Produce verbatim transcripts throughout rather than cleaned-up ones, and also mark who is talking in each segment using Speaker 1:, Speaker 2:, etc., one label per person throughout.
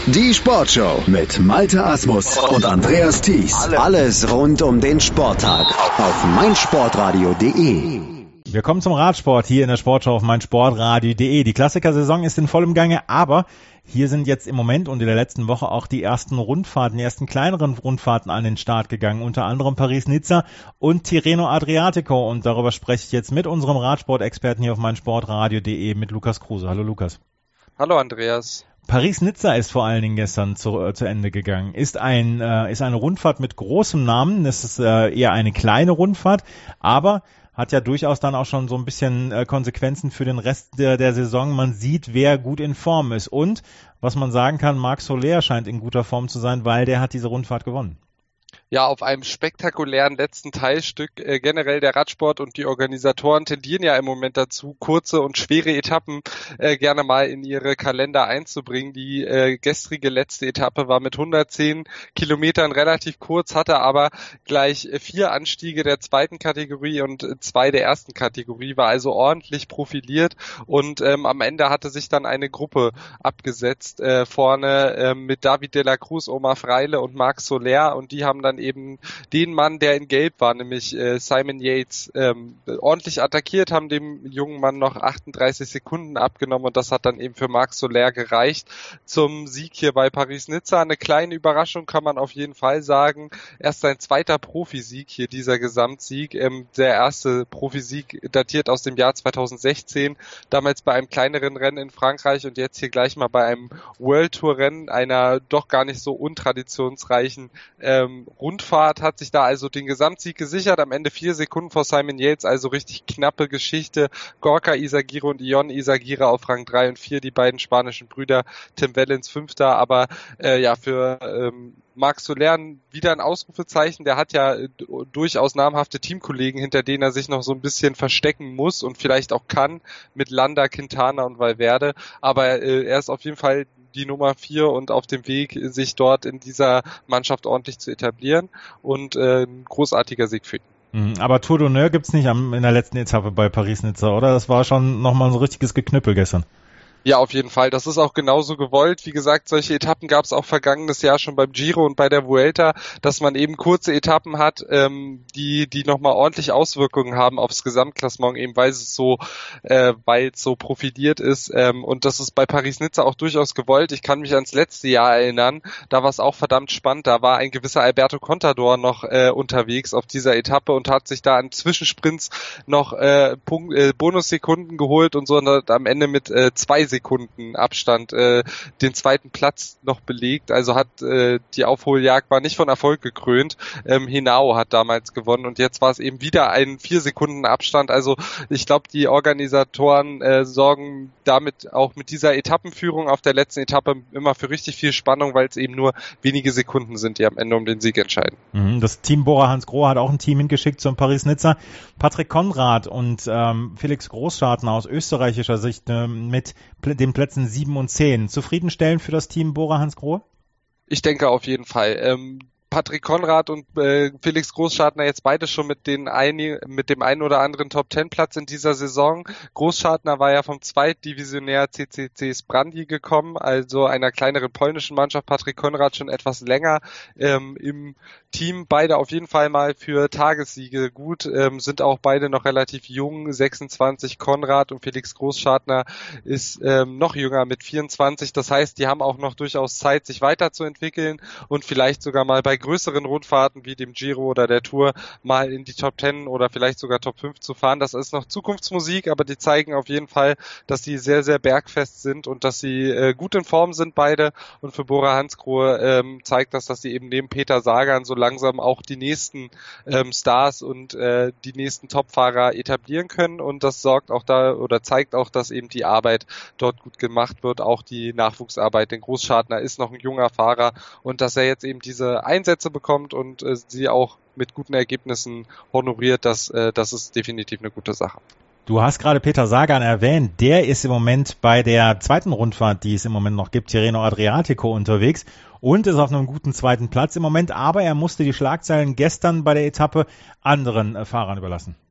Speaker 1: Die Sportshow mit Malte Asmus und Andreas Thies. Alles rund um den Sporttag auf meinsportradio punkt de.
Speaker 2: Wir kommen zum Radsport hier in der Sportschau auf meinsportradio punkt de. Die Klassikersaison ist in vollem Gange, aber hier sind jetzt im Moment und in der letzten Woche auch die ersten Rundfahrten, die ersten kleineren Rundfahrten an den Start gegangen, unter anderem Paris-Nizza und Tirreno Adriatico. Und darüber spreche ich jetzt mit unserem Radsport-Experten hier auf meinsportradio punkt de, mit Lukas Kruse. Hallo Lukas.
Speaker 3: Hallo Andreas.
Speaker 2: Paris-Nizza ist vor allen Dingen gestern zu, äh, zu Ende gegangen. Ist ein äh, ist eine Rundfahrt mit großem Namen. Das ist äh, eher eine kleine Rundfahrt, aber hat ja durchaus dann auch schon so ein bisschen äh, Konsequenzen für den Rest der, der Saison. Man sieht, wer gut in Form ist. Und was man sagen kann, Marc Soler scheint in guter Form zu sein, weil der hat diese Rundfahrt gewonnen.
Speaker 3: Ja, auf einem spektakulären letzten Teilstück. Äh, generell der Radsport und die Organisatoren tendieren ja im Moment dazu, kurze und schwere Etappen äh, gerne mal in ihre Kalender einzubringen. Die äh, gestrige letzte Etappe war mit hundertzehn Kilometern relativ kurz, hatte aber gleich vier Anstiege der zweiten Kategorie und zwei der ersten Kategorie, war also ordentlich profiliert und ähm, am Ende hatte sich dann eine Gruppe abgesetzt, äh, vorne äh, mit David de la Cruz, Omar Freile und Marc Soler, und die haben dann eben den Mann, der in Gelb war, nämlich äh, Simon Yates, ähm, ordentlich attackiert, haben dem jungen Mann noch achtunddreißig Sekunden abgenommen und das hat dann eben für Marc Soler gereicht zum Sieg hier bei Paris-Nizza. Eine kleine Überraschung kann man auf jeden Fall sagen. Erst sein zweiter Profisieg hier, dieser Gesamtsieg. Ähm, der erste Profisieg datiert aus dem Jahr zweitausendsechzehn, damals bei einem kleineren Rennen in Frankreich und jetzt hier gleich mal bei einem World Tour Rennen, einer doch gar nicht so untraditionsreichen ähm, Rundfahrt, hat sich da also den Gesamtsieg gesichert, am Ende vier Sekunden vor Simon Yates, also richtig knappe Geschichte. Gorka Izagirre und Ion Izagirre auf Rang drei und vier, die beiden spanischen Brüder, Tim Wellens Fünfter, aber äh, ja, für ähm, Marc Soler wieder ein Ausrufezeichen, der hat ja äh, durchaus namhafte Teamkollegen, hinter denen er sich noch so ein bisschen verstecken muss und vielleicht auch kann, mit Landa, Quintana und Valverde, aber äh, er ist auf jeden Fall die Nummer vier und auf dem Weg, sich dort in dieser Mannschaft ordentlich zu etablieren und äh, ein großartiger Sieg für ihn.
Speaker 2: Aber Tour d'Honneur gibt's nicht am, in der letzten Etappe bei Paris-Nizza, oder? Das war schon nochmal so ein richtiges Geknüppel gestern.
Speaker 3: Ja, auf jeden Fall. Das ist auch genauso gewollt. Wie gesagt, solche Etappen gab es auch vergangenes Jahr schon beim Giro und bei der Vuelta, dass man eben kurze Etappen hat, ähm, die die nochmal ordentlich Auswirkungen haben aufs Gesamtklassement, eben weil es so äh, weil es so profiliert ist. Ähm, und das ist bei Paris-Nizza auch durchaus gewollt. Ich kann mich ans letzte Jahr erinnern, da war es auch verdammt spannend. Da war ein gewisser Alberto Contador noch äh, unterwegs auf dieser Etappe und hat sich da an Zwischensprints noch äh, Punkt, äh, Bonussekunden geholt und so, und hat am Ende mit äh, zwei Sekunden Abstand äh, den zweiten Platz noch belegt, also hat äh, die Aufholjagd war nicht von Erfolg gekrönt. Ähm, Henao hat damals gewonnen und jetzt war es eben wieder ein vier Sekunden Abstand, also ich glaube, die Organisatoren äh, sorgen damit auch mit dieser Etappenführung auf der letzten Etappe immer für richtig viel Spannung, weil es eben nur wenige Sekunden sind, die am Ende um den Sieg entscheiden.
Speaker 2: Das Team Bora-Hansgrohe hat auch ein Team hingeschickt zum Paris-Nizza. Patrick Konrad und ähm, Felix Großschartner aus österreichischer Sicht äh, mit den Plätzen sieben und zehn. Zufriedenstellend für das Team Bora-Hansgrohe?
Speaker 3: Ich denke auf jeden Fall. Ähm, Patrick Konrad und äh, Felix Großschartner jetzt beide schon mit den ein, mit dem einen oder anderen Top-Ten-Platz in dieser Saison. Großschartner war ja vom Zweitdivisionär C C C Sprandi gekommen, also einer kleineren polnischen Mannschaft. Patrick Konrad schon etwas länger ähm, im Team. Beide auf jeden Fall mal für Tagessiege gut, ähm, sind auch beide noch relativ jung, sechsundzwanzig Konrad, und Felix Großschartner ist ähm, noch jünger mit vierundzwanzig. Das heißt, die haben auch noch durchaus Zeit, sich weiterzuentwickeln und vielleicht sogar mal bei größeren Rundfahrten wie dem Giro oder der Tour mal in die Top Ten oder vielleicht sogar Top fünf zu fahren. Das ist noch Zukunftsmusik, aber die zeigen auf jeden Fall, dass sie sehr, sehr bergfest sind und dass sie äh, gut in Form sind beide. Und für Bora-Hansgrohe ähm, zeigt das, dass sie eben neben Peter Sagan so langsam auch die nächsten ähm, Stars und äh, die nächsten Topfahrer etablieren können. Und das sorgt auch da oder zeigt auch, dass eben die Arbeit dort gut gemacht wird, auch die Nachwuchsarbeit. Denn Großschartner ist noch ein junger Fahrer und dass er jetzt eben diese Einsätze bekommt und äh, sie auch mit guten Ergebnissen honoriert, das, äh, das ist definitiv eine gute Sache.
Speaker 2: Du hast gerade Peter Sagan erwähnt, der ist im Moment bei der zweiten Rundfahrt, die es im Moment noch gibt, Tirreno Adriatico, unterwegs und ist auf einem guten zweiten Platz im Moment, aber er musste die Schlagzeilen gestern bei der Etappe anderen äh, Fahrern überlassen.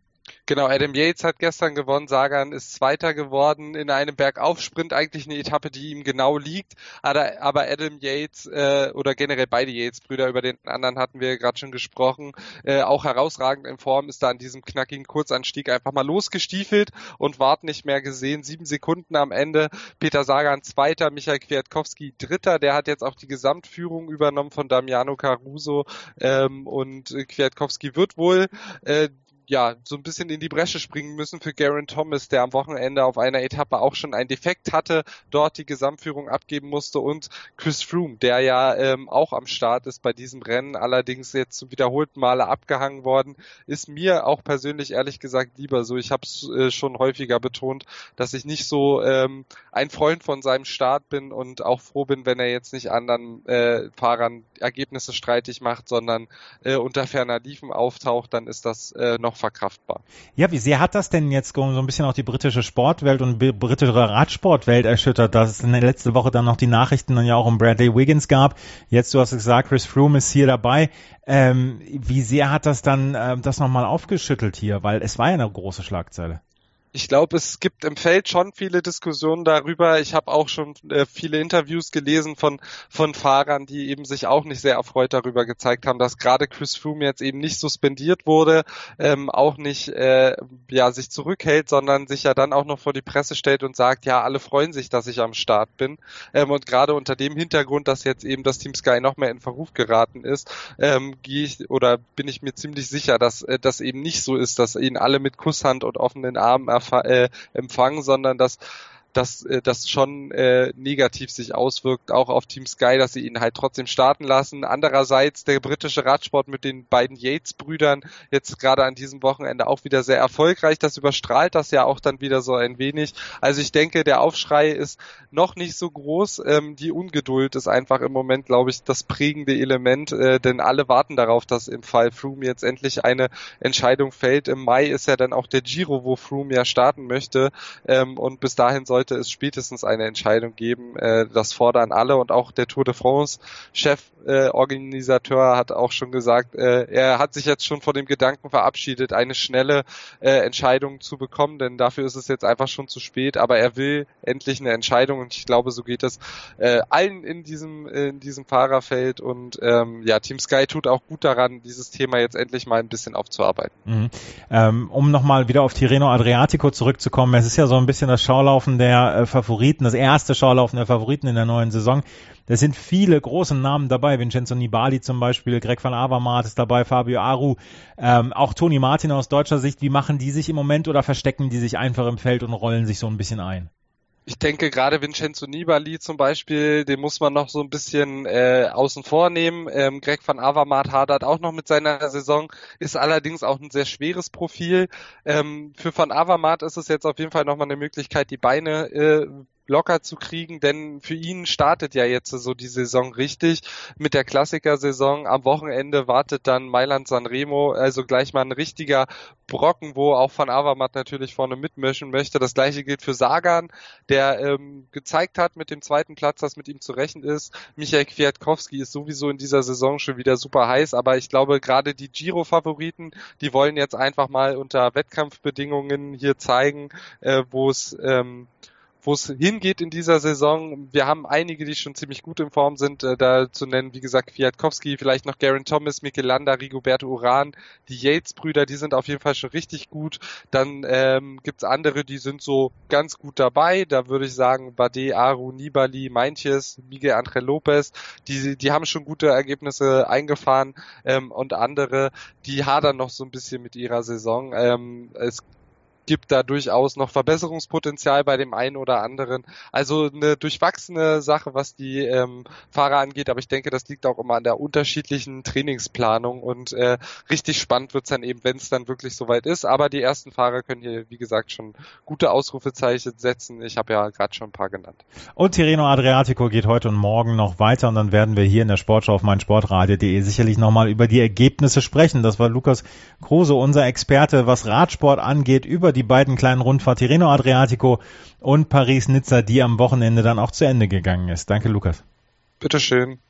Speaker 3: Genau, Adam Yates hat gestern gewonnen, Sagan ist Zweiter geworden in einem Bergaufsprint, eigentlich eine Etappe, die ihm genau liegt, aber, aber Adam Yates äh, oder generell beide Yates-Brüder, über den anderen hatten wir gerade schon gesprochen, äh, auch herausragend in Form, ist da an diesem knackigen Kurzanstieg einfach mal losgestiefelt und wart nicht mehr gesehen, sieben Sekunden am Ende, Peter Sagan Zweiter, Michael Kwiatkowski Dritter, der hat jetzt auch die Gesamtführung übernommen von Damiano Caruso ähm, und Kwiatkowski wird wohl äh, ja, so ein bisschen in die Bresche springen müssen für Geraint Thomas, der am Wochenende auf einer Etappe auch schon einen Defekt hatte, dort die Gesamtführung abgeben musste und Chris Froome, der ja ähm, auch am Start ist bei diesem Rennen, allerdings jetzt zum wiederholten Male abgehangen worden, ist mir auch persönlich ehrlich gesagt lieber so. Ich habe es äh, schon häufiger betont, dass ich nicht so ähm, ein Freund von seinem Start bin und auch froh bin, wenn er jetzt nicht anderen äh, Fahrern Ergebnisse streitig macht, sondern äh, unter ferner Liefen auftaucht, dann ist das äh, noch verkraftbar.
Speaker 2: Ja, wie sehr hat das denn jetzt so ein bisschen auch die britische Sportwelt und b- britische Radsportwelt erschüttert, dass es in der letzten Woche dann noch die Nachrichten dann ja auch um Bradley Wiggins gab. Jetzt, du hast gesagt, Chris Froome ist hier dabei. Ähm, wie sehr hat das dann äh, das nochmal aufgeschüttelt hier? Weil es war ja eine große Schlagzeile.
Speaker 3: Ich glaube, es gibt im Feld schon viele Diskussionen darüber. Ich habe auch schon äh, viele Interviews gelesen von von Fahrern, die eben sich auch nicht sehr erfreut darüber gezeigt haben, dass gerade Chris Froome jetzt eben nicht suspendiert wurde, ähm, auch nicht äh, ja sich zurückhält, sondern sich ja dann auch noch vor die Presse stellt und sagt, ja, alle freuen sich, dass ich am Start bin. Ähm, und gerade unter dem Hintergrund, dass jetzt eben das Team Sky noch mehr in Verruf geraten ist, ähm, gehe ich oder bin ich mir ziemlich sicher, dass äh, das eben nicht so ist, dass ihn alle mit Kusshand und offenen Armen Äh, empfangen, sondern dass dass äh, das schon äh, negativ sich auswirkt, auch auf Team Sky, dass sie ihn halt trotzdem starten lassen. Andererseits der britische Radsport mit den beiden Yates-Brüdern jetzt gerade an diesem Wochenende auch wieder sehr erfolgreich. Das überstrahlt das ja auch dann wieder so ein wenig. Also ich denke, der Aufschrei ist noch nicht so groß. Ähm, die Ungeduld ist einfach im Moment, glaube ich, das prägende Element, äh, denn alle warten darauf, dass im Fall Froome jetzt endlich eine Entscheidung fällt. Im Mai ist ja dann auch der Giro, wo Froome ja starten möchte, ähm, und bis dahin soll sollte es spätestens eine Entscheidung geben. Äh, das fordern alle und auch der Tour de France Cheforganisateur äh, hat auch schon gesagt, äh, er hat sich jetzt schon von dem Gedanken verabschiedet, eine schnelle äh, Entscheidung zu bekommen, denn dafür ist es jetzt einfach schon zu spät, aber er will endlich eine Entscheidung und ich glaube, so geht es äh, allen in diesem in diesem Fahrerfeld und ähm, ja, Team Sky tut auch gut daran, dieses Thema jetzt endlich mal ein bisschen aufzuarbeiten.
Speaker 2: Mhm. Ähm, um nochmal wieder auf Tirreno Adriatico zurückzukommen, es ist ja so ein bisschen das Schaulaufen der äh, Favoriten, das erste Schaulaufen der Favoriten in der neuen Saison. Da sind viele große Namen dabei, Vincenzo Nibali zum Beispiel, Greg van Avermaet ist dabei, Fabio Aru, ähm, auch Toni Martin aus deutscher Sicht. Wie machen die sich im Moment oder verstecken die sich einfach im Feld und rollen sich so ein bisschen ein?
Speaker 3: Ich denke, gerade Vincenzo Nibali zum Beispiel, den muss man noch so ein bisschen äh, außen vor nehmen. Ähm, Greg van Avermaet hadert auch noch mit seiner Saison, ist allerdings auch ein sehr schweres Profil. Ähm, für Van Avermaet ist es jetzt auf jeden Fall nochmal eine Möglichkeit, die Beine äh, locker zu kriegen, denn für ihn startet ja jetzt so die Saison richtig mit der Klassiker-Saison. Am Wochenende wartet dann Mailand-San Remo, also gleich mal ein richtiger Brocken, wo auch Van Avermaet natürlich vorne mitmischen möchte. Das gleiche gilt für Sagan, der ähm, gezeigt hat mit dem zweiten Platz, dass mit ihm zu rechnen ist. Michael Kwiatkowski ist sowieso in dieser Saison schon wieder super heiß, aber ich glaube, gerade die Giro-Favoriten, die wollen jetzt einfach mal unter Wettkampfbedingungen hier zeigen, äh, wo es ähm, wo es hingeht in dieser Saison. Wir haben einige, die schon ziemlich gut in Form sind, äh, da zu nennen, wie gesagt, Kwiatkowski, vielleicht noch Geraint Thomas, Mikel Landa, Rigoberto Urán, die Yates-Brüder, die sind auf jeden Fall schon richtig gut. Dann ähm, gibt's andere, die sind so ganz gut dabei. Da würde ich sagen, Bardet, Aru, Nibali, Meintjes, Miguel Ángel López, die die haben schon gute Ergebnisse eingefahren, ähm, und andere, die hadern noch so ein bisschen mit ihrer Saison. Ähm, es gibt da durchaus noch Verbesserungspotenzial bei dem einen oder anderen. Also eine durchwachsene Sache, was die ähm, Fahrer angeht, aber ich denke, das liegt auch immer an der unterschiedlichen Trainingsplanung und äh, richtig spannend wird's dann eben, wenn es dann wirklich soweit ist. Aber die ersten Fahrer können hier, wie gesagt, schon gute Ausrufezeichen setzen. Ich habe ja gerade schon ein paar genannt.
Speaker 2: Und Tirreno Adriatico geht heute und morgen noch weiter und dann werden wir hier in der Sportschau auf meinsportradio punkt de sicherlich nochmal über die Ergebnisse sprechen. Das war Lukas Kruse, unser Experte, was Radsport angeht, über die die beiden kleinen Rundfahrt Tirreno Adriatico und Paris-Nizza, die am Wochenende dann auch zu Ende gegangen ist. Danke, Lukas.
Speaker 3: Bitteschön.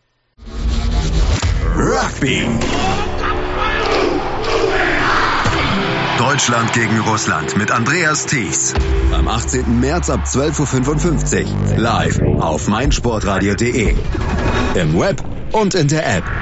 Speaker 1: Rugby. Deutschland gegen Russland mit Andreas Thies. Am achtzehnten März ab zwölf Uhr fünfundfünfzig. Live auf meinsportradio punkt de. Im Web und in der App.